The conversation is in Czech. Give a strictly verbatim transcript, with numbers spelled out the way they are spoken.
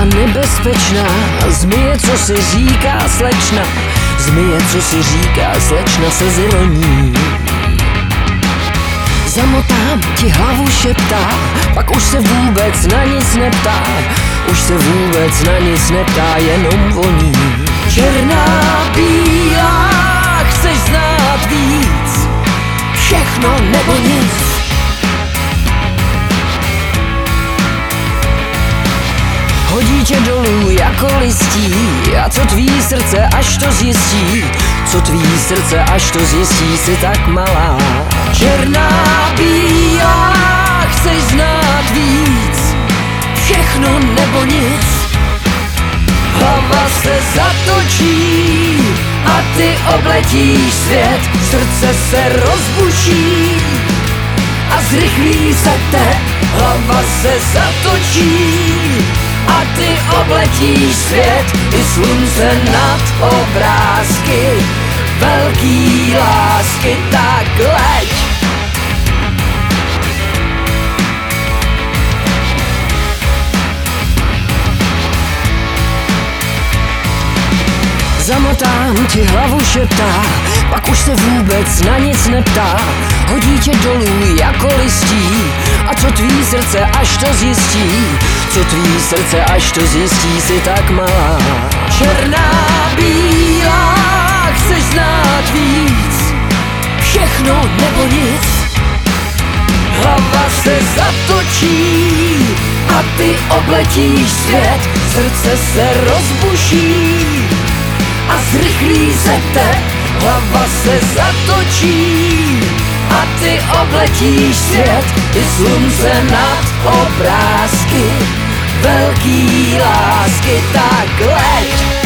nebezpečná, zmije, co si říká slečna, zmije, co si říká slečna se zironí. Zamotám ti hlavu, šeptá, pak už se vůbec na nic neptá, už se vůbec na nic neptá, jenom voní. Černá, bílá, chceš znát víc, všechno nebo nic. Hodí tě dolů jako listí, a co tvý srdce, až to zjistí, co tvý srdce, až to zjistí, jsi tak malá. Černá, bílá, chceš znát víc, všechno nebo nic. Hlava se zatočí a ty obletíš svět, srdce se rozbuší a zrychlí se te. Hlava se zatočí a ty obletíš svět, i slunce nad obrázky velký lásky, tak leď. Zamotám ti hlavu, šeptá, pak už se vůbec na nic neptá, hodí tě dolů jako listí, a co tvý srdce, až to zjistí, co tvý srdce, až to zjistí, jsi tak malá. Černá, bílá, chceš znát víc, všechno nebo nic. Hlava se zatočí a ty obletíš svět, srdce se rozbuší a zrychlí se te. Hlava se zatočí a ty obletíš svět, i slunce nad obrázky velký lásky, tak leď.